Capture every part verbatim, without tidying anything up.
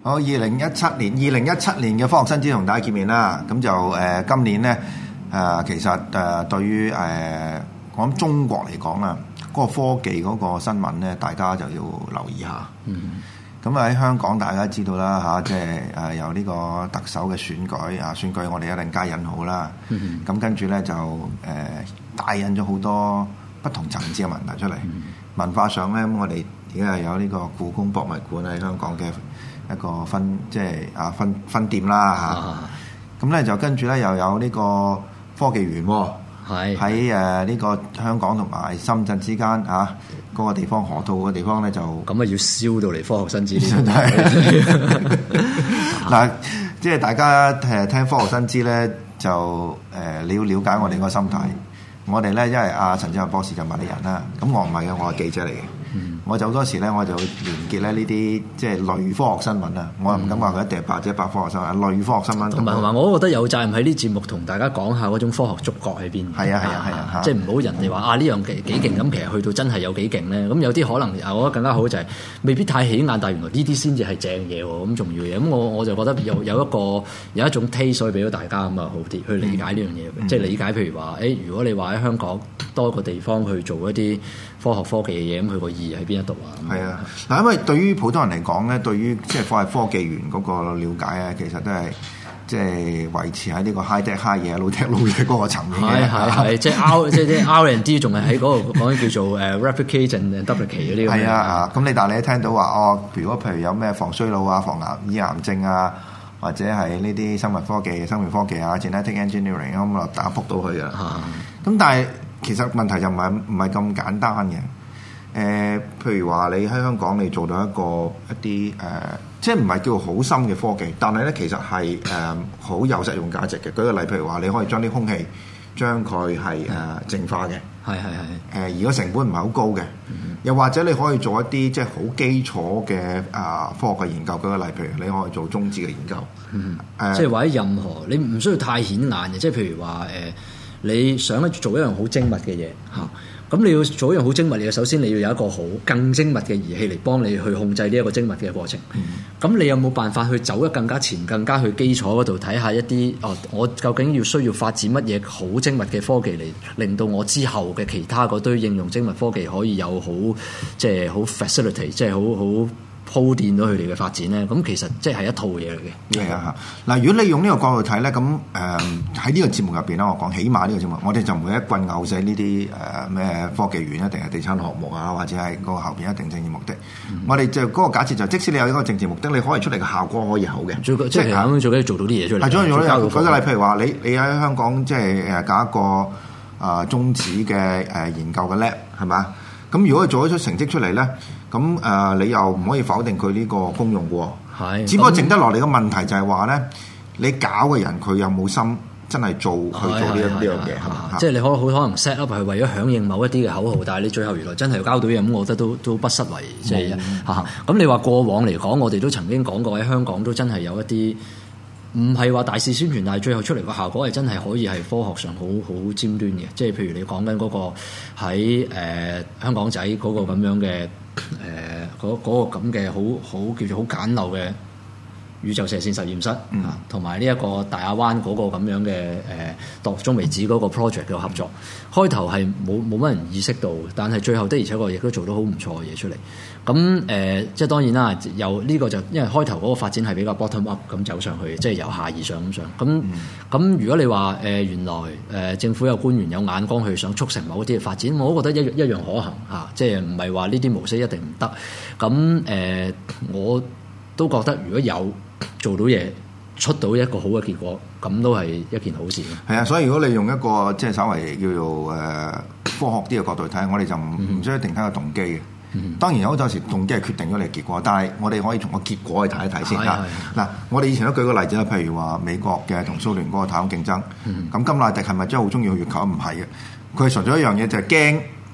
好，二零一七年，二零一七年嘅科學新知同大家見面啦。咁就誒、呃、今年咧誒、呃，其實誒、呃、對於誒、呃、我諗中國嚟講啦，嗰、那個科技嗰個新聞咧，大家就要留意下。嗯。咁喺香港大家知道啦嚇，即係誒有呢個特首嘅選舉啊，選舉我哋一定加引號啦。嗯。咁跟住咧就誒、呃、帶引咗好多不同層次嘅問題出嚟。嗯。文化上咧，咁我哋而家係有呢個故宮博物館喺香港嘅一個分，即係啊分分店啦嚇。咁咧、啊、就跟住咧又有呢個科技園喎，喺誒呢個香港同埋深圳之間啊嗰、那個地方河套嘅地方咧就咁啊要燒到嚟科學新知呢度。 嗱，即係大家誒聽科學新知咧，就誒、呃、你要了解我哋個心態。嗯、我哋咧因為阿陳志宏博士就物理人啦，咁我唔係嘅，我係記者嚟嘅。嗯、我就好多時咧，我就連結咧呢啲即係類科學新聞啊！我又唔敢話佢一定係百者百科學新聞，類科學新聞。同埋同埋， 我覺得有責任喺呢節目同大家講下嗰種科學觸覺喺邊。 係啊係啊係啊！ 即係唔好人哋話啊呢樣幾幾勁咁，其實去到真係有幾勁咧。咁有啲可能我覺得更加好就係未必太起眼，但係原來呢啲先至係正嘢喎，咁重要嘢。咁我我就覺得有有一個有一種 taste 可以俾到大家咁啊好啲去理解呢樣嘢。嗯、即係理解譬如話，誒、欸、如果你話喺香港多個地方去做一啲科學科技嘅嘢，咁佢個意義喺邊一度啊？ 係啊，嗱，因為對於普通人嚟講咧，對於即係科係科技園嗰個了解啊，其實都係即係維持喺呢個 high tech high 嘢、low tech low 嘢嗰個層面嘅。係係係， 即係 R 即係啲 R and D 仲係喺嗰個講緊叫做誒 replicate and duplicate 嗰啲咁。 係啊，咁你但係你聽到話哦，如果譬如有咩防衰老啊、防癌醫癌症啊，或者係呢啲生物科技、生命科技啊、genetic engineering 咁啊，打覆到佢啊。咁、嗯、但係其實問題就唔係唔係咁簡單嘅。誒、呃，譬如話你喺香港你做到一個一啲誒、呃，即係唔係叫好深嘅科技，但係咧其實係誒好有實用價值嘅。舉個例，譬如話你可以將啲空氣將佢係誒淨化嘅， 係係係。 誒，而個成本唔係好高嘅，嗯、又或者你可以做一啲即係好基礎嘅啊科學嘅研究。舉個例，譬如你可以做中子嘅研究， 嗯呃、即係或者任何你唔需要太顯眼嘅，即係譬如話誒、呃，你想做一樣好精密嘅嘢嚇。嗯咁你要做一樣好精密嘅嘢，首先你要有一個好更精密嘅儀器嚟幫你去控制呢一個精密嘅過程。咁、嗯、你有冇辦法去走得更加前、更加去基礎嗰度睇下一啲哦？我究竟要需要發展乜嘢好精密嘅科技嚟令到我之後嘅其他嗰堆應用精密科技可以有好即係好 facility，即係好好鋪墊到佢哋嘅發展咧？咁其實即係一套嘢嚟嘅。係啊，嗱，如果你用呢個角度睇咧，咁誒喺呢個節目入邊咧，我講起碼呢個節目，我哋就唔會一棍咬死呢啲誒咩科技園一定係地產項目啊，或者係個後邊一定政治目的。嗯、我哋就嗰、那個假設就，即使你有呢個政治目的，你可以出嚟嘅效果可以好嘅。 最即係咁做緊做到啲嘢出嚟。係， 做緊做舉個例，譬如話你你喺香港即係誒搞一個啊、呃、中子嘅誒研究嘅 lab 係嘛？咁如果佢做得出成績出嚟咧，咁誒、呃、你又唔可以否定佢呢個功用嘅喎。係，只不過剩得落嚟嘅問題就係話咧，你搞嘅人佢有冇心真係做去做呢一呢樣嘢係嘛？ 即係你可好可能 set up 係為咗響應某一啲嘅口號，但係你最後原來真係交到嘢，咁我覺得都都不失為即係嚇。咁你話過往嚟講，我哋都曾經講過喺香港都真係有一啲。唔係話大肆宣傳，但係最後出嚟個效果係真係可以係科學上好好尖端嘅，即係譬如你講緊嗰個喺誒、呃、香港仔嗰個咁樣嘅誒嗰嗰個咁嘅好好叫做好簡陋嘅宇宙射線實驗室，同埋呢一個大亞灣嗰個咁樣嘅誒度中微子嗰個 project 嘅合作，開頭係冇冇乜人意識到，但係最後的而且確亦都做到好唔錯嘅嘢出嚟。咁誒、呃，即係當然啦，由呢個就因為開頭嗰個發展係比較 bottom up 咁走上去，即係由下而上咁上。咁咁、嗯、如果你話誒、呃、原來誒、呃、政府有官員有眼光去想促成某啲嘅發展，我都覺得一一樣可行嚇、啊，即係唔係話呢啲模式一定唔得。咁誒、呃，我都覺得如果有做到嘢，出到一個好嘅結果，咁都係一件好事。 係啊，所以如果你用一個即係稍微叫做誒、呃、科學啲嘅角度睇，我哋就唔唔、嗯、需要一定睇個動機嘅。嗯、當然有好多時動機係決定咗你嘅結果，但係我哋可以從個結果去睇一睇先啦。嗱，我哋以前都舉個例子啦，譬如話美國嘅同蘇聯嗰個太空競爭，咁、嗯、甘迺迪係咪真係好中意去月球？唔係嘅，佢係純粹一樣嘢就係驚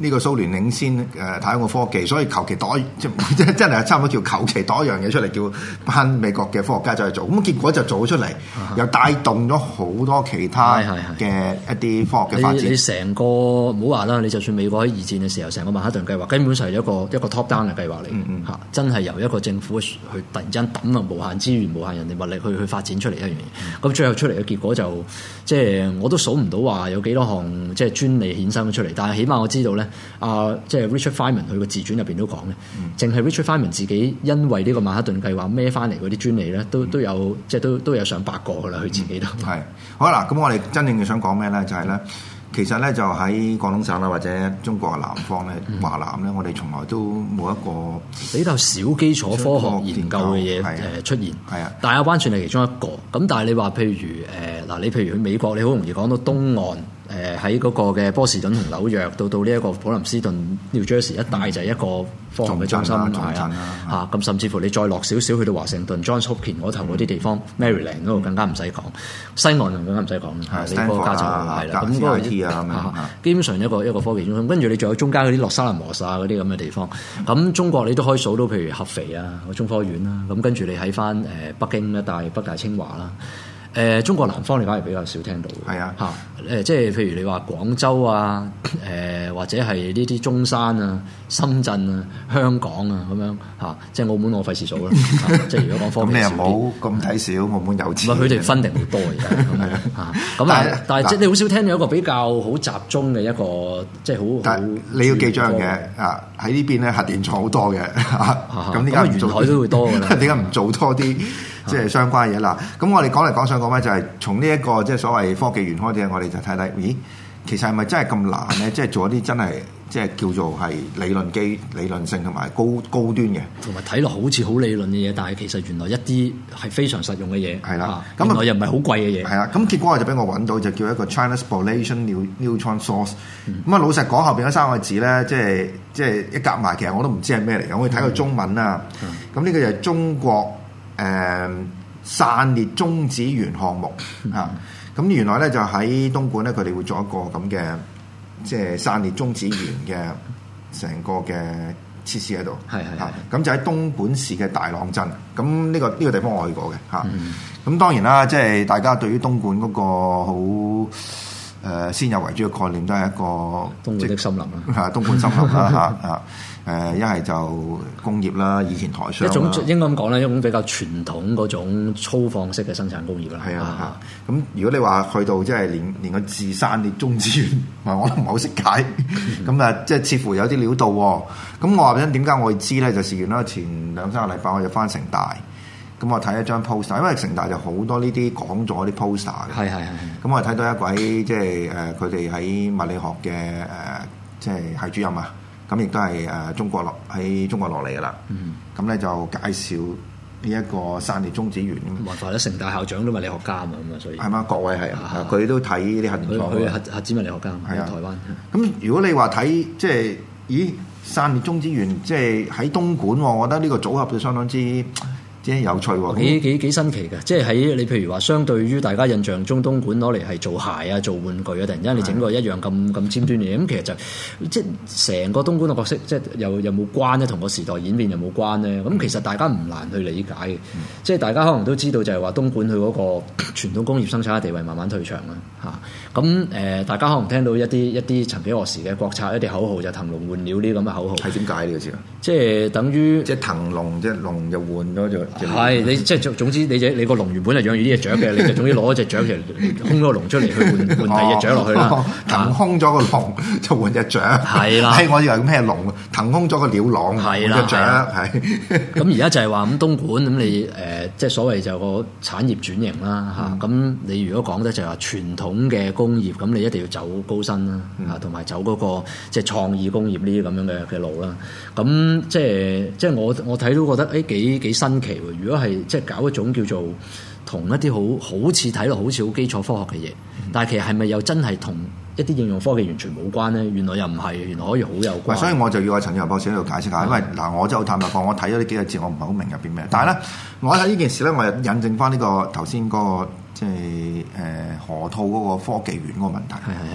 呢個蘇聯領先誒太空嘅科技，所以求其攞即即真係差唔多叫求其攞一樣嘢出嚟，叫班美國嘅科學家走去做，咁結果就做咗出嚟，啊、又帶動咗好多其他嘅一啲科學嘅發展。 你成個唔好話啦，你就算美國喺二戰嘅時候，成個曼哈頓計劃根本上係一個一個 top down 嘅計劃嚟，嚇、嗯嗯啊，真係由一個政府去突然之間抌落無限資源、無限人力物力去去發展出嚟一樣嘢。咁、嗯、最後出嚟嘅結果就即係我都數唔到話有幾多項即係專利衍生咗出嚟，但係起碼我知道咧。啊，即係 Richard Feynman 佢個自傳入邊都講咧，淨係、嗯、Richard Feynman 自己因為呢個曼哈頓計劃孭翻嚟嗰啲專利咧，都都有即係都都有上百個噶啦，佢自己都係、 嗯、好啦。咁我哋真正嘅想講咩咧？就係、是、咧，其實咧就喺廣東省啦，或者中國嘅南方咧，嗯、華南咧，我哋從來都冇一個比較少基礎科學研究嘅嘢誒出現。係啊，大亞灣算係其中一個。咁但係你話譬如誒嗱、呃，你譬如去美國，你好容易講到東岸。誒喺嗰個嘅波士頓同紐約到到呢一個普林斯頓 New Jersey 一帶就係一個科學嘅中心係啊嚇，咁甚至乎你再落少少去到華盛頓 Johns Hopkins 嗰頭嗰啲地方、嗯、Maryland 嗰度更加唔使講，西岸就更加唔使講，你嗰個加州係啦，咁嗰個基本上一個一個科技中心，跟住你仲有中間嗰啲洛沙蘭摩薩嗰啲咁嘅地方，咁、嗯、中國你都可以數到，譬如合肥啊、中科院啦，咁跟住你喺翻誒北京一帶北大清華啦。誒、呃、中國南方你反而比較少聽到，係啊嚇誒、呃，即係譬如你話廣州啊，誒、呃、或者係呢啲中山啊、深圳啊、香港啊咁樣嚇、啊，即係澳門我費事數啦，即係如果講科技少啲，咁你又冇咁睇少澳門有錢，佢哋分定好多而家咁樣咁啊，但係即係你好少聽到一個比較好集中嘅一個即係好，但係你要記住樣嘢啊，喺呢邊咧核電廠好多嘅，咁點解沿海都會多㗎啦？點解唔做多啲？即係相關嘢啦，咁我哋講嚟講上講咩就係從呢一個即係所謂科技園開始，我哋就睇睇，咦，其實係咪真係咁難咧？即係做一啲真係即係叫做係理論基、理論性同埋高高端嘅，同埋睇落好似好理論嘅嘢，但係其實原來一啲係非常實用嘅嘢。係啦，咁原來又唔係好貴嘅嘢。係啦，咁結果就俾我揾到就叫一個 China Spallation Neutron Source。咁啊、嗯，老實講後邊嗰三個字咧，即係即係一夾埋，其實我都唔知係咩嚟嘅。我哋睇個中文啦，咁呢、嗯、個就係中國。誒、嗯、散裂中子源項目嚇，咁、嗯、原來咧就喺東莞咧，佢哋會做一個咁嘅即係散裂中子源嘅成個嘅設施喺度，係係嚇，咁就喺東莞市嘅大朗鎮，咁呢、呢個呢、呢個地方我去過嘅嚇，咁、嗯、當然啦，即係大家對於東莞嗰個好誒、呃、先入為主嘅概念都係一個東莞的森林啦，嚇東莞森林啦嚇嚇。誒一係就工業啦，以前台商一種應該咁講咧，一種比較傳統嗰種粗放式嘅生產工業啦。係啊，咁、啊、如果你話去到即係連連個字散裂中子源，我都唔係好識解。咁啊，即係似乎有啲料到喎。咁我話俾你點解我會知咧？就事緣啦，前兩三個禮拜我就翻城大，咁我睇一張 poster，因為城大就好多呢啲講座啲 poster 嘅。係係係。咁我睇到一位即係誒，佢哋喺物理學嘅誒，即係系主任啊。咁亦都係誒中國落喺中國落嚟噶啦，咁咧、嗯、就介紹呢一個散裂中子源。話話咧，城大校長都物理學家啊嘛，咁啊，所以係嘛，各位係啊，佢都睇啲核電廠，佢核核子物理學家喺台灣。咁如果你話睇即係，咦，散裂中子源即係喺東莞，我覺得呢個組合就相當之。即係有趣喎，幾幾幾新奇嘅，即係喺你譬如話，相對於大家印象中東莞攞嚟係做鞋啊、做玩具啊，突然間你整個一樣咁咁尖端嘅嘢，咁其實就即係成個東莞嘅角色，即係又有冇關咧？同個時代演變有冇關咧？咁其實大家唔難去理解嘅，嗯、即係大家可能都知道就係話東莞佢嗰個傳統工業生產嘅地位慢慢退場啦，嚇咁誒，大家可能聽到一啲一啲曾幾何時嘅國策一啲口號就騰籠換鳥呢啲咁嘅口號，係點解呢個字啊？即係等於即係騰籠，即係籠就換咗就。係你即係總總之你隻你個籠原本係養住呢隻雀嘅，你就總之攞一隻雀就空咗個籠出嚟去換換第二隻雀落去啦。騰空咗個籠就換隻雀，係啦。係我以為咩籠？騰空咗個鳥籠換隻雀，係。咁而家就係話咁東莞咁你誒即係所謂就個產業轉型啦嚇。咁你如果講得就係話傳統嘅工業，咁你一定要走高新啦嚇，同埋走嗰個即係創意工業呢啲咁樣嘅嘅路啦。咁即係即係我我睇到覺得誒幾幾新奇喎。如果係即係搞一種叫做同一啲好好似睇落好似好基礎科學嘅嘢，嗯、但係其實係咪又真係同一啲應用科技完全冇關咧？原來又唔係，原來可以好有關。所以我就要阿陳志宏博士喺度解釋下，因為嗱，我真係好坦白講，我睇咗呢幾個字，我唔係好明入邊咩。但係咧，我睇呢件事咧，我又引證翻呢個頭先嗰個即係誒河套嗰個科技園嗰個問題。係係係。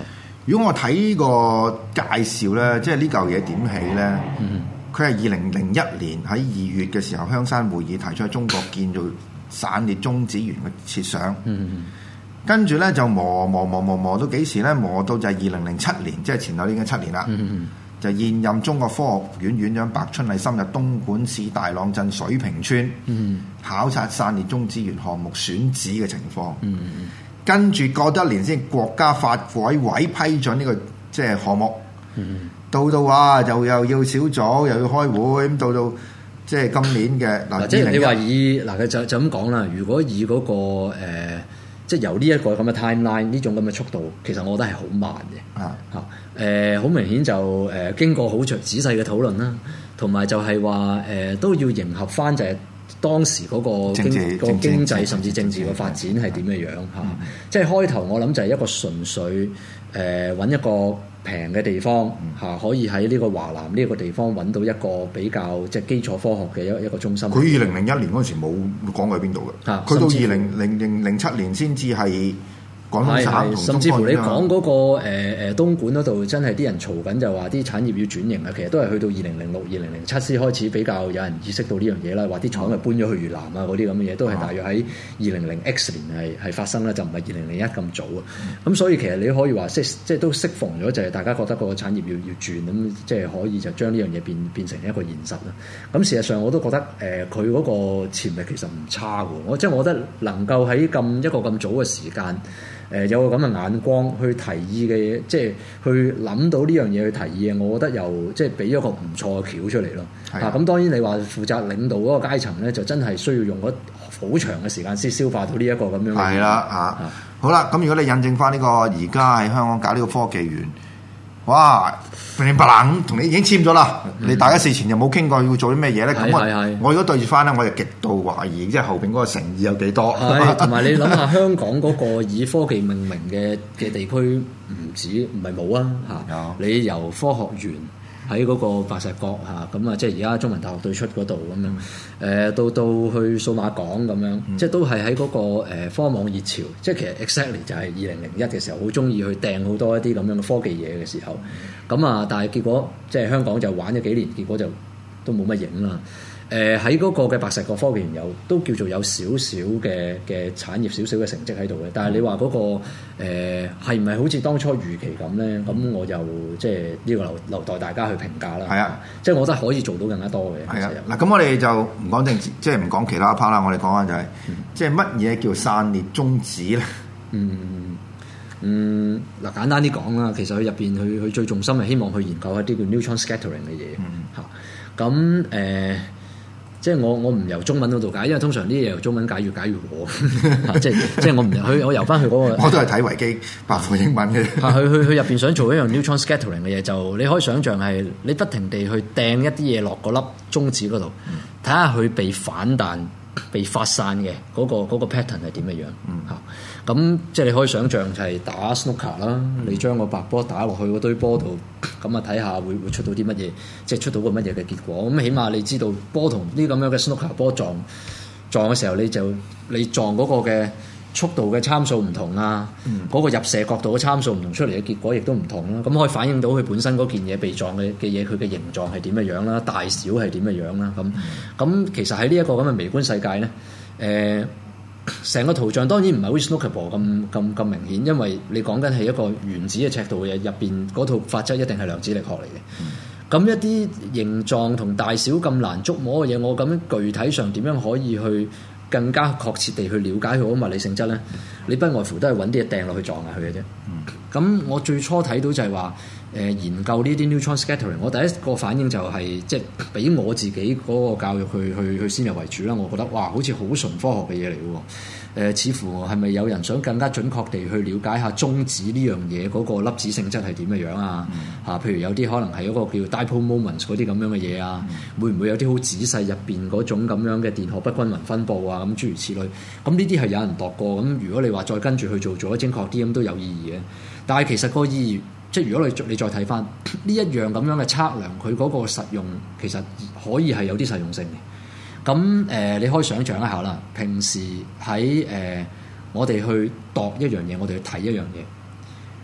如果我睇呢個介紹咧，即係呢嚿嘢點起咧？佢係二零零一年喺二月嘅時候，香山會議提出喺中國建造散裂中子源嘅設想。嗯、跟住咧就磨磨磨磨磨到幾時咧？磨到就係二零零七年，即係前後已經七年啦。嗯、就現任中國科學院院長白春麗深入東莞市大朗鎮水平村、嗯、考察散裂中子源項目選址嘅情況。嗯嗯、跟住過多一年先，國家發改委批准呢、這個即係項目。嗯、到到啊，又又要小組，又要開會，咁到到即係今年嘅嗱， 即係你話以嗱，佢就就咁講啦。如果以嗰、那個、呃、即係由呢一個咁嘅 timeline 呢種咁嘅速度，其實我覺得係好慢嘅。啊嚇誒，好、呃、明顯就誒、呃、經過好仔仔細嘅討論啦，同埋就係話誒都要迎合翻就係當時嗰個經治個經濟甚至政治嘅發展係點嘅樣嚇。嗯、即係開頭我諗就係一個純粹誒揾、呃、一個平嘅地方嚇、嗯，可以喺呢個華南呢個地方揾到一個比較即係基礎科學嘅一一個中心。佢二零零一年嗰陣時冇講過喺邊度嘅，佢、啊、到二零零零零七年先至係廣東省同中國。 甚至乎你講嗰、那個誒誒、呃、東莞嗰度，真係啲人嘈緊就話啲產業要轉型啊，其實都係去到二零零六、二零零七先開始比較有人意識到呢樣嘢啦，話啲廠係搬咗去越南啊嗰啲咁嘅嘢，都係大約喺二零零 X 年係係發生啦，就唔係二零零一咁早啊。咁、嗯、所以其實你可以話即即係都適逢咗，就係大家覺得個產業要要轉咁，即係可以就將呢樣嘢變變成一個現實啦。咁事實上我都覺得誒佢嗰個潛力其實唔差喎，我即係我覺得能夠喺咁一個咁早嘅時間。誒、呃、有個咁嘅眼光去提議嘅嘢，即係去諗到呢樣嘢去提議嘅，我覺得又即係俾咗個唔錯嘅橋出嚟咯。的啊，咁當然你話負責領導嗰個階層咧，就真係需要用咗好長嘅時間先消化到呢一個咁樣嘅。係啦，嚇、啊， 好啦，咁如果你印證翻呢個而家喺香港搞呢個科技園。哇！明白啦，同你已經簽咗啦。嗯、你大家事前又冇傾過要做啲咩嘢咧？咁我我如果對住翻咧，我就極度懷疑，即係後邊嗰個誠意有幾多？ 同埋你諗下，香港嗰個以科技命名嘅嘅地區唔止唔係冇啊嚇！你由科學園喺嗰個白石角嚇，咁啊即係而家中文大學對出嗰度咁樣，誒、嗯、到到去數碼港咁樣，嗯、即係都係喺嗰個誒科網熱潮，即係其實 exactly 就係二零零一嘅時候，好中意去掟好多一啲咁樣嘅科技嘢嘅時候，咁啊，但係結果即係香港就玩咗幾年，結果就都冇乜影啦。誒喺嗰個嘅白石角科技園有都叫做有少少嘅嘅產業少少嘅成績喺度嘅，但係你話嗰、那個誒係唔係好似當初預期咁咧？咁我就即係呢個留留待大家去評價啦。係啊，即係我覺得可以做到更加多嘅。係啊，嗱咁我哋就唔講政治，即係唔講其他 part 啦。我哋講下就係、是，嗯、即係乜嘢叫散裂中子咧？嗯嗯，嗱簡單啲講啦，其實佢入邊佢佢最重心係希望去研究一啲叫 neutron scattering 嘅嘢嚇。咁誒、嗯。呃即係我我唔由中文嗰度解，因為通常啲嘢由中文解越解越和，即係即係我唔去我由翻去嗰個，我都係睇維基百科英文嘅。佢佢佢入邊想做一樣 neutron scattering 嘅嘢，就你可以想象係你不停地去掟一啲嘢落嗰粒中子嗰度，睇下佢被反彈、被發散嘅嗰、嗰個嗰個 pattern 係點嘅樣嚇。嗯咁即係你可以想象就係打 snooker 啦，你將個白波打落去嗰堆波度，咁啊睇下會會出到啲乜嘢，即係出到個乜嘢嘅結果。咁起碼你知道波同呢咁樣嘅 snooker 波撞撞嘅時候，你就你撞嗰個嘅速度嘅參數唔同啊，嗰、嗯、個入射角度嘅參數唔同，出嚟嘅結果亦都唔同啦。咁可以反映到佢本身嗰件嘢被撞嘅嘅嘢，佢嘅形狀係點嘅樣啦，大小係點嘅樣啦。咁咁、嗯、其實喺呢一個咁嘅微觀世界咧，誒、呃。成個圖像當然唔係好似 snooker ball 咁咁咁明顯，因為你講緊係一個原子嘅尺度嘅嘢，入邊嗰套法則一定係量子力學嚟嘅。咁、嗯、一啲形狀同大小咁難捉摸嘅嘢，我咁樣具體上點樣可以去更加確切地去了解佢嘅物理性質咧？嗯、你不外乎都係揾啲嘢掟落去撞下佢嘅啫。咁、嗯、我最初睇到就係話，誒、呃、研究呢啲 neutron scattering，我第一個反應就係即係俾我自己嗰個教育去去去先入為主啦。我覺得哇，好似好純科學嘅嘢嚟嘅喎。誒、呃，似乎係咪有人想更加準確地去了解下中子呢樣嘢嗰個粒子性質係點嘅樣啊？嚇、嗯，譬如有啲可能係一個叫 dipole moments 嗰啲咁樣嘅嘢啊，嗯、會唔會有啲好仔細入邊嗰種咁樣嘅電荷不均勻分佈啊？咁諸如此類。咁呢啲係有人度過。咁如果你話再跟住去做，做得精確啲，咁都有意義嘅。但係其實個意義，即係如果你你再睇翻呢一樣咁樣嘅測量，佢嗰個實用其實可以係有啲實用性嘅。咁誒、呃，你可以想象一下啦。平時喺誒、呃、我哋去度一樣嘢，我哋去睇一樣嘢。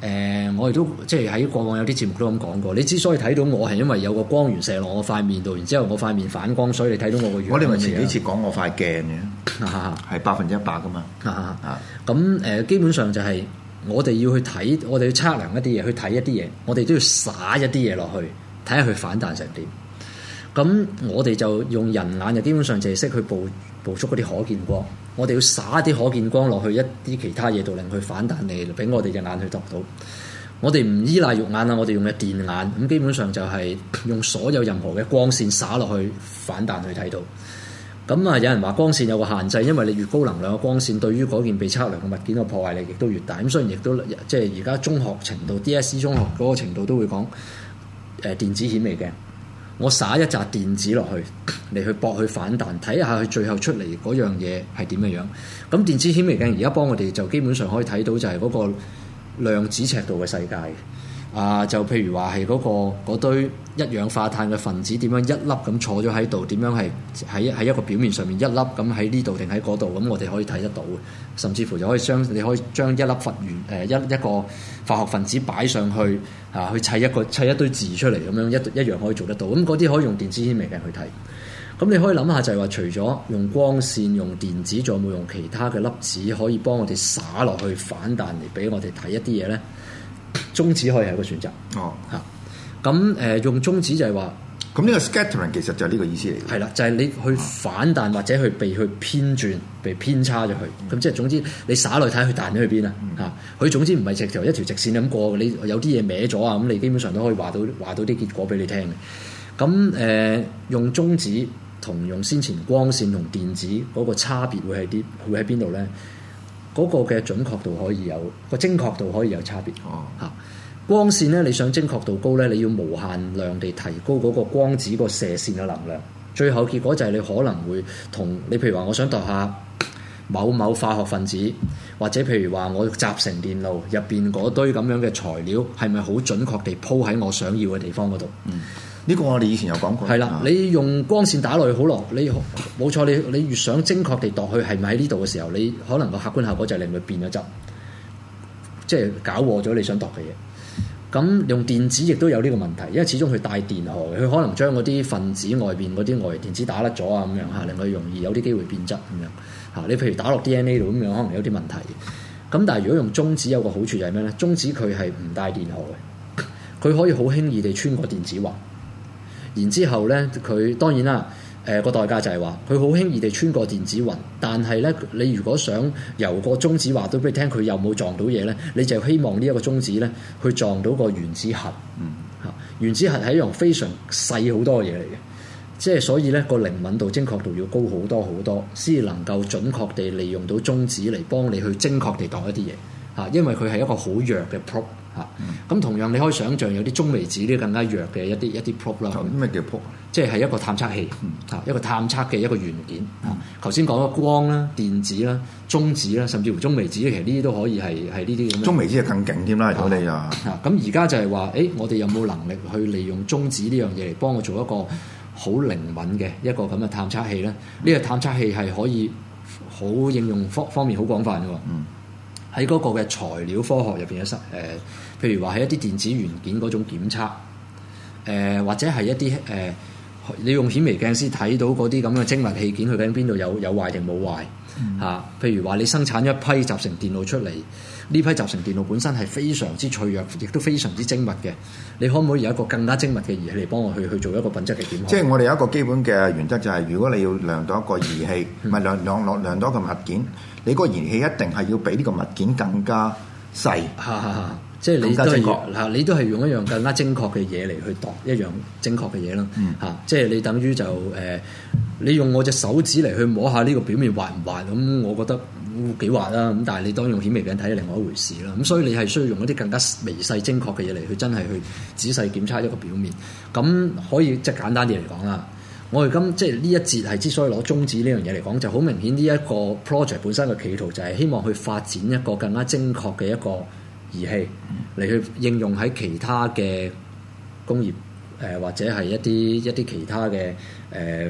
呃，我哋都即係喺過往有啲節目都咁講過。你之所以睇到我係因為有個光源射落我塊面度，然之後我塊面反光，所以你睇到我個樣。 我哋咪前幾次講我塊鏡嘅，係百分之一百噶嘛。 咁誒、呃，基本上就係我哋要去睇，我哋要測量一啲嘢，去睇一啲嘢，我哋都要灑一啲嘢落去，睇下佢反彈成點。咁我哋就用人眼就基本上就係識去捕捕捉嗰啲可見光。我哋要灑一啲可見光落去一啲其他嘢度，令佢反彈嚟，俾我哋隻眼去度到。我哋唔依賴肉眼啊，我哋用嘅電眼。咁基本上就係用所有任何嘅光線灑落去反彈去睇到。咁啊，有人話光線有個限制，因為你越高能量嘅光線，對於嗰件被測量嘅物件嘅破壞力亦都越大。咁雖然亦都即係而家中學程度 D S E 中學嗰個程度都會講誒、呃、電子顯微鏡。我灑一紮電子落去嚟去搏去反彈，睇下佢最後出嚟嗰樣嘢係點嘅樣。咁電子顯微鏡而家幫我哋就基本上可以睇到就係嗰個量子尺度嘅世界。啊，就譬如話係嗰個嗰堆一氧化碳嘅分子點樣一粒咁坐咗喺度，點樣係喺喺一個表面上面一粒咁喺呢度定喺嗰度，咁我哋可以睇得到嘅。甚至乎就可以將你可以將一粒佛元誒一一個化學分子擺上去啊，去砌一個砌一堆字出嚟咁樣一一樣可以做得到。咁嗰啲可以用電子顯微鏡去睇。咁你可以諗下就係話，除咗用光線、用電子，仲有冇用其他嘅粒子可以幫我哋灑落去反彈嚟俾我哋睇一啲嘢咧？中子可以係一個選擇。哦，嚇，咁誒用中子就係話， 咁呢個 scattering 其實就係呢個意思嚟嘅。 係啦，就係、是、你去反彈或者去被去偏轉、被偏差咗去。咁、嗯、即係總之你灑落去睇佢彈咗去邊啊？嚇、嗯，佢總之唔係直條一條直線咁過，你有啲嘢歪咗啊，咁你基本上都可以話到話到啲結果俾你聽嘅。咁誒、呃、用中子同用先前光線同電子嗰個差別會係啲會喺邊度咧？嗰個嘅準確度可以有個精確度可以有差別。哦，嚇，光線咧，你想精確度高咧，你要無限量地提高嗰個光子個射線嘅能量。最後結果就係你可能會同你譬如話，我想度下某某化學分子，或者譬如話我集成電路入邊嗰堆咁樣嘅材料，係咪好準確地鋪喺我想要嘅地方嗰度？嗯。呢個我哋以前有講過。係啦，你用光線打落去好落，你冇錯，你你越想精確地度去係咪喺呢度嘅時候，你可能個客觀效果就係令佢變咗質，即係搞禍咗你想度嘅嘢。咁用電子亦都有呢個問題，因為始終佢帶電荷，佢可能將嗰啲分子外邊嗰啲外電子打甩咗啊，咁樣嚇，令佢容易有啲機會變質咁樣嚇。你譬如打落 D N A 度咁樣，可能有啲問題。咁但係如果用中子有個好處就係咩咧？中子佢係唔帶電荷嘅，佢可以好輕易地穿過電子環。然之後咧，佢當然啦，誒、呃、個代價就係話佢好輕易地穿過電子雲，但係咧，你如果想由個中子話到俾你聽，佢有冇撞到嘢咧，你就希望呢一個中子咧，去撞到個原子核。嗯，嚇，原子核係一樣非常細好多嘅嘢嚟嘅，即係所以咧個靈敏度、精確度要高好多好多，先至能夠準確地利用到中子嚟幫你去精確地度一啲嘢。嚇，因為佢係一個好弱嘅 probe。嚇，咁、嗯、同樣你可以想像有啲中微子呢更加弱嘅一啲一啲 probe 啦。 咩叫 probe？ 即係一個探測器，嚇、嗯、一個探測嘅一個元件。嚇、嗯，頭先講咗光啦、電子啦、中子啦，甚至乎中微子，其實呢啲都可以係係呢啲咁樣。中微子係更勁添啦，如果你啊嚇，咁而家就係話，誒，我哋有冇能力去利用中子呢樣嘢嚟幫我做一個好靈敏嘅一個咁嘅探測器咧？呢、嗯、個探測器係可以好應用方方面好廣泛嘅喎。嗯。喺嗰個嘅材料科學入邊嘅實誒，譬如話係一啲電子元件嗰種檢測，誒、呃、或者係一啲誒、呃，你用顯微鏡先睇到嗰啲咁嘅精密器件，佢究竟邊度有有壞定冇壞嚇、嗯啊？譬如話你生產一批集成電路出嚟，呢批集成電路本身係非常之脆弱，亦都非常之精密嘅，你可唔可以有一個更加精密嘅儀器嚟幫我去去做一個品質嘅檢測？即係我哋有一個基本嘅原則，就係如果你要量到一個儀器，唔係、嗯、量量量量到一個物件。你個儀器一定係要比呢個物件更加細，哈哈哈，即係你都係嗱，你都係用一樣更加精確嘅嘢嚟去度一樣精確嘅嘢啦，嚇、嗯，即係你等於就誒、呃，你用我隻手指嚟去摸下呢個表面滑唔滑，咁我覺得幾滑啦，咁但係你當用顯微鏡睇係另外一回事啦，咁所以你係需要用一啲更加微細精確嘅嘢嚟去真係去仔細檢測一個表面，咁可以即係簡單啲嚟講啦。我哋今即係呢一節係之所以攞中子呢樣嘢嚟講，就好明顯呢一個 project 本身嘅企圖就係希望去發展一個更加精確嘅一個儀器嚟去應用喺其他嘅工業誒、呃、或者係一啲一啲其他嘅誒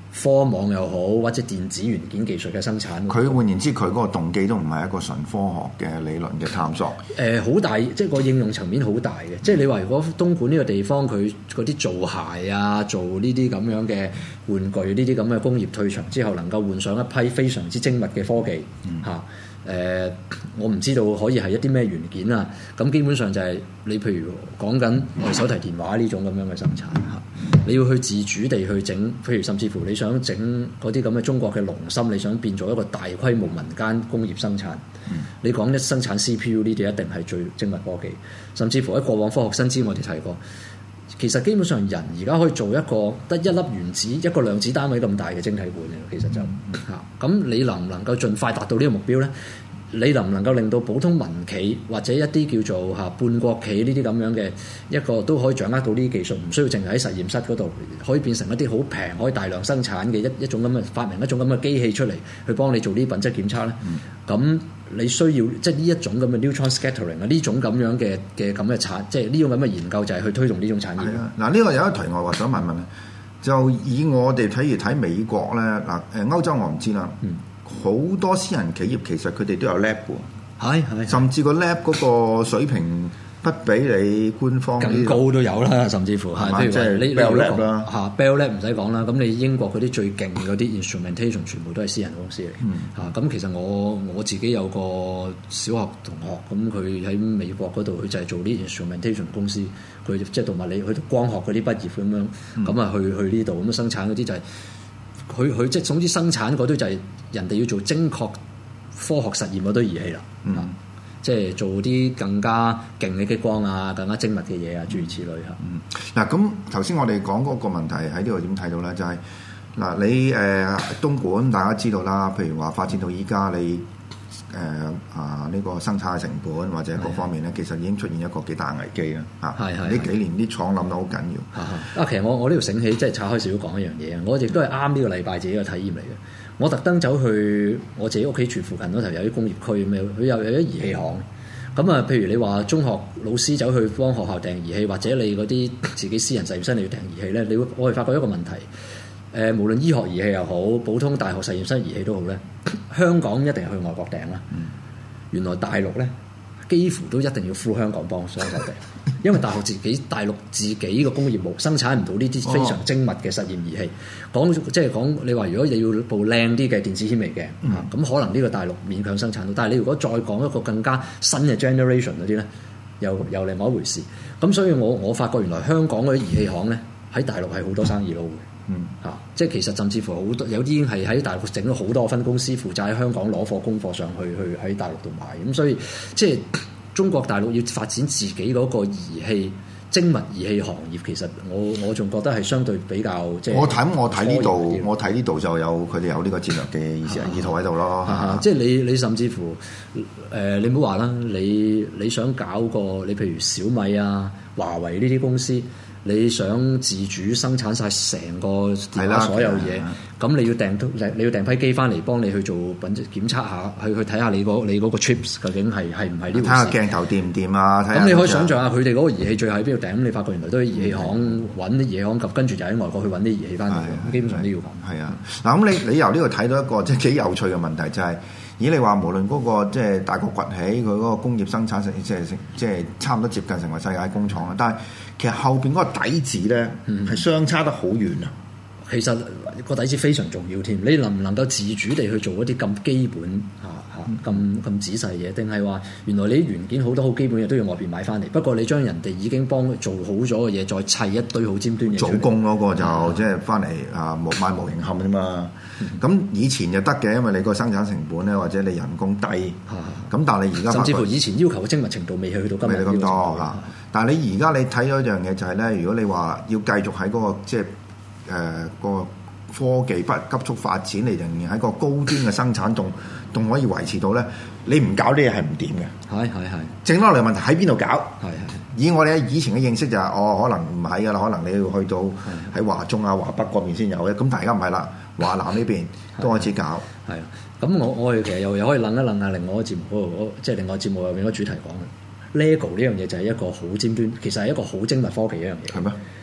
科網又好，或者電子元件技術嘅生產。 佢換言之，佢嗰個動機都唔係一個純科學嘅理論嘅探索。 誒、呃，好大，即係個應用層面好大嘅。即係你話如果東莞呢個地方佢嗰啲做鞋啊，做呢啲咁樣嘅玩具，呢啲咁嘅工業退場之後，能夠換上一批非常之精密嘅科技嚇。嗯啊誒、呃，我唔知道可以係一啲咩元件啊，咁基本上就係你譬如講緊我哋手提電話呢種咁樣嘅生產嚇，你要去自主地去整，譬如甚至乎你想整嗰啲咁嘅中國嘅龍芯，你想變做一個大規模民間工業生產，嗯、你講一生產 C P U 呢啲一定係最精密科技，甚至乎喺過往科學新知我哋提過，其實基本上人而家可以做一個得一粒原子一個量子單位咁大嘅晶體管嘅，其實就嚇，咁、嗯、你能唔能夠盡快達到呢個目標咧？你能唔能夠令到普通民企或者一啲叫做嚇半國企呢啲咁樣嘅一個都可以掌握到呢啲技術，唔需要淨係喺實驗室嗰度，可以變成一啲好平可以大量生產嘅一一種咁嘅發明一種咁嘅機器出嚟，去幫你做呢啲品質檢測咧？咁、嗯、你需要即係呢一種咁嘅 neutron scattering 啊，呢種咁樣嘅嘅咁嘅產，即係呢種咁嘅研究就係去推動呢種產業。 嗱，呢個有一題外話想問問咧，就以我哋譬如睇美國咧，嗱誒歐洲我唔知啦。嗯好多私人企業其實佢哋都有 lab 嘅，係係，甚至個 lab 嗰個水平不比你官方更高都有啦，甚至乎係，譬如話你 Bell Lab 啦， 嚇 Bell Lab 唔使講啦，咁你英國嗰啲最勁嗰啲 instrumentation 全部都係私人公司嚟，嚇咁、嗯、其實我我自己有個小學同學，咁佢喺美國嗰度佢就係做啲 instrumentation 公司，佢即係同埋你去到光學嗰啲畢業咁樣，咁啊、嗯、去去呢度咁生產嗰啲就係、是。佢佢即係總之生產嗰堆就係人哋要做精確科學實驗嗰堆儀器啦，嗯、即係做啲更加勁嘅激光啊，更加精密嘅嘢啊，諸如此類嚇。嗱咁頭先我哋講嗰個問題喺呢度點睇到咧？就係、是、嗱你誒、呃、東莞大家知道啦，譬如話發展到依家你。誒、呃、啊！呢、這個生產嘅成本或者各方面咧，的其實已經出現一個幾大危機啦。嚇的，呢、啊、幾年啲廠諗得好緊要。啊，其實我我呢度醒起，即係拆開少少講一樣嘢啊！我亦都係啱呢個禮拜自己嘅體驗嚟嘅。我特登走去我自己屋企住附近嗰頭有啲工業區咁樣，佢又有啲儀器行。咁啊，譬如你話中學老師走去幫學校訂儀器，或者你嗰啲自己私人實驗室你要訂儀器咧，你會我係發覺一個問題。誒、呃，無論醫學儀器又好，普通大學實驗室儀器都好咧，香港一定係去外國訂啦。嗯、原來大陸咧，幾乎都一定要呼香港幫雙手訂，因為大學自己大陸自己個工業冇生產唔到呢啲非常精密嘅實驗儀器。講、哦、即係講你話，如果你要部靚啲嘅電子顯微鏡，咁、嗯啊、可能呢個大陸勉強生產到。但係你如果再講一個更加新嘅 generation 嗰啲咧，又又另外一回事。咁所以我我發覺原來香港嗰啲儀器行咧，喺大陸係好多生意撈嘅。嗯，嚇、啊，即係其實甚至乎好多有啲已經係喺大陸整咗好多分公司，負責喺香港攞貨供貨上去，去喺大陸度賣。咁所以即係中國大陸要發展自己嗰個儀器精密儀器行業，其實我我仲覺得係相對比較即係。我睇我睇呢度，我睇呢度就有佢哋有呢個戰略嘅意思意圖喺度咯。即係你你甚至乎誒、呃，你唔好話啦，你你想搞個你譬如小米啊、華為呢啲公司。你想自主生產晒成個電話所有嘢，咁你要訂你要訂批機翻嚟幫你去做品質檢測下，去去睇下你嗰你嗰個 chips 究竟係係唔係呢回事？睇下鏡頭掂唔掂啊？咁你可以想象下佢哋嗰個儀器最後喺邊度訂？咁你發覺原來都係儀器行揾啲儀器行及跟住就喺外國去揾啲儀器翻嚟。咁基本上都要咁。係啊，嗱咁你你由呢度睇到一個即係幾有趣嘅問題，就係、是。咦？你話無論嗰個即係大國崛起，佢嗰個工業生產成即係即係差唔多接近成為世界工廠啦。但係其實後邊嗰個底子咧係相差得好遠啊！其實個底子非常重要添。你能唔能夠自主地去做一啲咁基本嚇嚇咁咁仔細嘢？定係話原來你啲元件好多好基本嘢都要外邊買翻嚟？不過你將人哋已經幫佢做好咗嘅嘢，再砌一堆好尖端嘢。做工嗰個就、嗯、即係翻嚟啊，模買模型冚啫嘛。咁、嗯、以前就得嘅，因為你個生產成本咧，或者你人工低。咁、嗯、但係你而家甚至乎以前要求嘅精密程度未去到今日咁多嚇。但係你而家你睇咗一樣嘢就係、是、咧，如果你話要繼續喺嗰、那個即係。誒、呃那個科技不急速發展，你仍然喺個高端嘅生產仲仲可以維持到咧，你唔搞啲嘢係唔掂嘅。係係係。剩落嚟問題喺邊度搞？係係。以我哋以前嘅認識就係、是，哦，可能唔係㗎啦，可能你要去到喺華中啊、華北嗰邊先有嘅。咁大家唔係啦，華南呢邊都開始搞。係啊。咁我我哋其實又又可以諗一諗下另外一個節目嗰度，即係另外節目入面嗰個主題講嘅 LEGO 呢樣嘢就係一個好尖端，其實係一個好精密科技一樣嘢。係咩？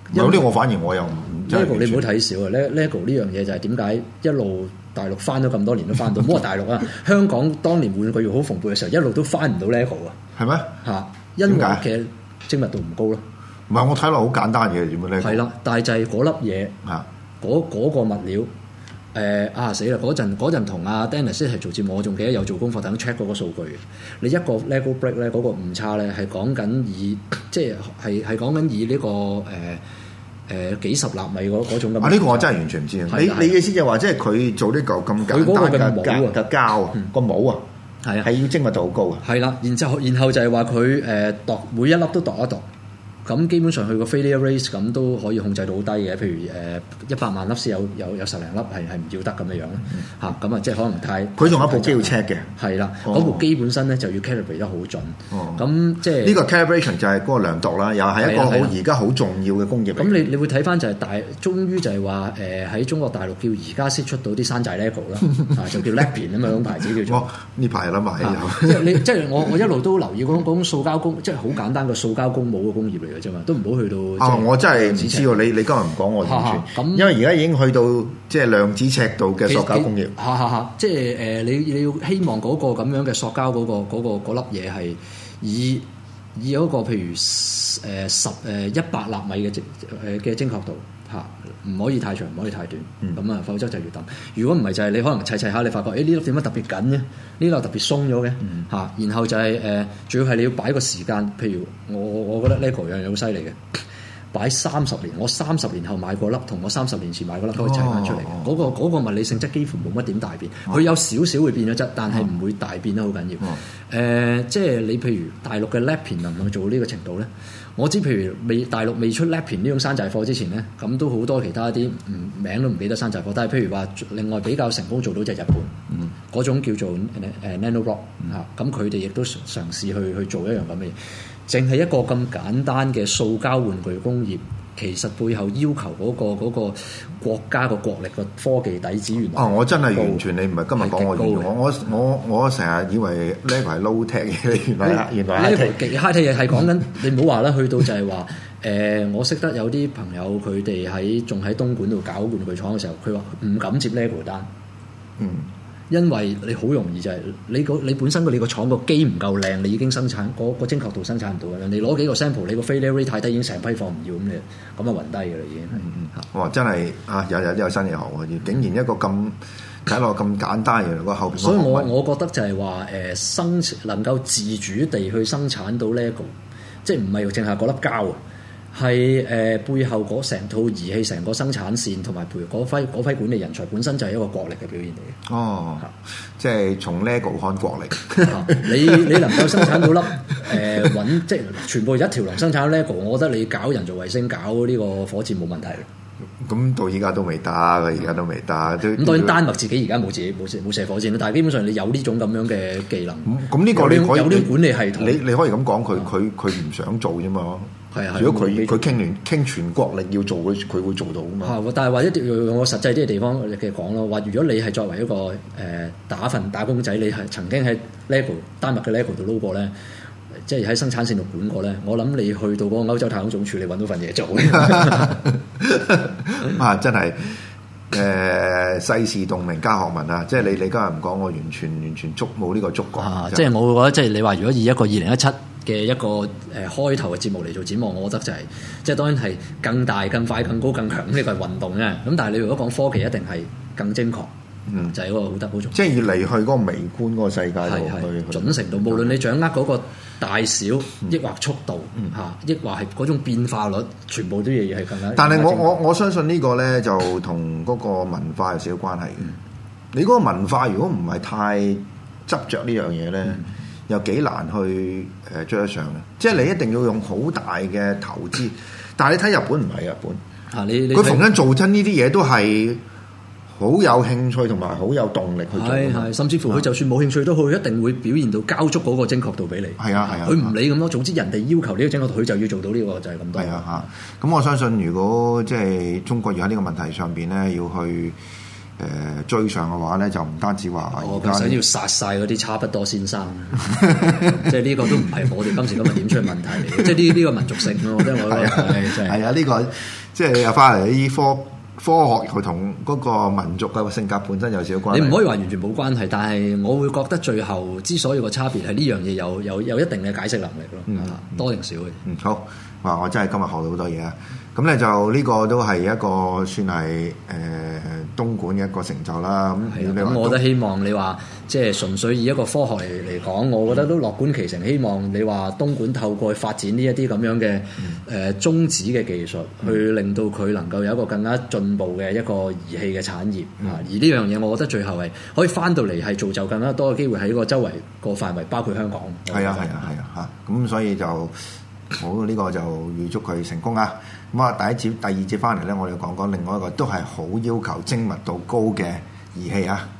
有啲我反而我又唔 LEGO 你唔好睇少啊！LEGO 呢樣嘢就係點解一路大陸翻咗咁多年都翻到，唔好話大陸啊，香港當年玩具好蓬勃嘅時候，一路都翻唔到 LEGO 啊。係咩？ 嚇，因為其實精密度唔高咯。 唔係我睇落好簡單嘅點樣 LEGO？係啦， 但係就係嗰粒嘢啊，嗰嗰個物料。誒、呃、啊死啦！嗰陣嗰陣同阿 Dennis 一齊做節目，我仲記得有做功課等 check 嗰個數據嘅。你一個 LEGO brick 咧，嗰個誤差咧係講緊以即係係係講緊以呢、這個誒誒、呃呃、幾十納米嗰嗰種咁。啊！呢、這個我真係完全唔知。你你嘅意思就係話，即係佢做呢嚿咁簡單嘅膠嘅膠啊，個模啊，係啊，係要精密度好高啊。係啦，然之後然後就係話佢誒度每一粒都度一度。咁基本上佢個 failure rate 咁都可以控制到好低嘅，譬如誒一百萬粒先有有有十零粒係係唔要得咁嘅樣嚇，咁、嗯、啊即係可能太佢仲有一部機要 check 嘅，係啦，嗰、哦、部機本身咧就要 calibrate 得好準，咁、哦、即係呢個 calibration 就係嗰個量度啦，又係一個好而家好重要嘅工業。咁你你會睇翻就係大，終於就係話誒喺中國大陸叫而家先出到啲山寨 LEGO 啦，就叫 Lapin 啊嘛，種牌子叫做。呢排有得賣有。即係你即係我我一路都留意嗰種嗰種塑膠工，即係好簡單嘅塑膠工模嘅工業嚟嘅啫嘛，都唔好去到。啊！我真係唔知喎，你你今日唔講我完全。咁因為而家已經去到即係量子尺度嘅塑膠工業。嚇嚇嚇！即係誒、呃，你你要希望嗰個咁樣嘅塑膠嗰、嗰個嗰、嗰個嗰粒嘢係以以有一個譬如誒、呃、十誒一百納米嘅精誒嘅精確度嚇，唔可以太長，唔可以太短。咁啊、嗯，否則就要等。如果唔係就係你可能砌砌下，你發覺誒呢粒點解特別緊嘅？呢粒特別鬆咗嘅嚇。然後就係、是、誒，主、呃、要係你要擺個時間。譬如我我覺得 LEGO 樣嘢好犀利嘅。擺三十年，我三十年後買嗰粒，同我三十年前買嗰粒都可以砌翻出嚟。嗰、哦嗰個嗰、嗰個物理性質幾乎冇乜點大變，佢、哦、有少少會變咗質，但係唔會大變得好緊要。誒、哦呃，即係你譬如大陸嘅 Lapin 能唔能做呢個程度咧？我知譬如未大陸未出 Lapin 呢種山寨貨之前咧，咁都好多其他啲唔名都唔記得山寨貨。但係譬如話，另外比較成功做到就係日本，嗰、嗯、種叫做誒 Nano Rock 嚇，咁佢哋亦都嘗試去去做一樣咁嘅嘢。淨係一個咁簡單嘅塑膠玩具工業，其實背後要求嗰、嗰個嗰個國家個國力個科技底子原來。哦，我真係完全你唔係今日講我完全，我我我我成日以為 LEGO 係 low tech 嘅，原來原來 high tech。high tech 嘢係講緊你唔好話啦，去到就係話誒，我識得有啲朋友佢哋喺仲喺東莞度搞玩具廠嘅時候，佢話唔敢接 LEGO 單。嗯。因為你好容易就係、是、你個你本身個你個廠個機唔夠靚，你已經生產嗰、那個精確度生產唔到嘅。人哋攞幾個 sample，你個 failure rate 太低，已經成批貨唔要咁你咁啊暈低嘅啦已經。嗯嗯。哇！真係啊，有有有新嘢學喎，竟然一個咁睇落咁簡單嘅個後邊。所以我我覺得就係話誒生能夠自主地去生產到 LEGO，即係唔係淨係嗰粒膠啊？係誒、呃、背後嗰成套儀器、成個生產線同埋陪嗰批嗰批管理人才本身就係一個國力嘅表現嚟嘅。哦，即係從 LEGO 看國力。你你能夠生產到粒誒穩，即係全部一條龍生產 LEGO，我覺得你搞人造衛星、搞呢個火箭冇問題。咁到依家都未得，而家都未得。咁當然丹麥自己而家冇自己冇射冇射火箭啦，但係基本上你有呢種咁樣嘅技能。咁呢個你可以有啲管理系統。你你可以咁講，佢佢佢唔想做啫嘛。係啊，如果佢佢傾聯傾全國力要做，佢佢會做到噶嘛。係，但係或者用我實際啲嘅地方嘅講咯，話如果你係作為一個誒、呃、打份打工仔，你係曾經喺 LEGO 丹麥嘅 LEGO 度撈過咧，即係喺生產線度管過咧，我諗你去到嗰個歐洲太空總署，你揾到份嘢做。啊，真係誒、呃、世事洞明加學問啊！即係你你今日唔講，我完全完全捉冇呢個觸覺。啊，即係我會覺得，即係你話如果以一個二零一七嘅一個誒、呃、開頭嘅節目嚟做展望，我覺得就係、是、即係當然係更大、更快、更高、更強呢個係運動啫。咁但係你如果講科技，一定係更精確。嗯，就係嗰個好得好重要。即係要離去嗰個微觀嗰個世界度去準程度，無論你掌握嗰個大小，抑或速度嚇，抑或係嗰種變化率，全部都嘢係更加。但係我我我相信呢個咧就同嗰個文化有少少關係嘅。嗯、你嗰個文化如果唔係太執着呢樣嘢咧，嗯、又幾難去誒追得上嘅。即係你一定要用好大嘅投資。但係你睇日本唔係日本，啊你佢逢親做親呢啲嘢都係。好有興趣同埋好有動力去做，係係，甚至乎佢就算冇興趣都好，一定會表現到交足嗰個精確度俾你。係啊係啊，佢唔理咁多，總之人哋要求呢個精確度，佢就要做到呢個，就係咁多。係啊嚇，咁我相信如果即係中國要喺呢個問題上邊咧，要去呃、追上嘅話咧，就唔單止話我佢想要殺晒嗰啲差不多先生，即係呢個都唔係我哋今時今日點出問題嚟嘅，即係呢呢個民族性咯，我覺得我係真係係啊，呢個即係又翻嚟啲科。科學佢同嗰個民族嘅性格本身有少少關係。 你唔可以話完全冇關係，但係我會覺得最後之所以個差別係呢樣嘢有有有一定嘅解釋能力咯，嗯、多定少嘅。 嗯，好，哇！我真係今日學到好多嘢啊！咁咧就呢個都係一個算係誒、呃、東莞嘅一個成就啦。咁咁我覺得希望你話即係純粹以一個科學嚟嚟講，我覺得都樂觀其成。希望你話東莞透過發展呢一啲咁樣嘅誒、呃、中子嘅技術，嗯、去令到佢能夠有一個更加進步嘅一個儀器嘅產業啊。嗯、而呢樣嘢，我覺得最後係可以翻到嚟係造就更加多嘅機會喺個周圍個範圍，包括香港。 係啊，係啊，係啊，嚇！咁所以就。好，呢、這個就預祝佢成功啊！咁啊，第一節、第二節翻嚟咧，我哋講講另外一個都係好要求精密度高嘅儀器啊！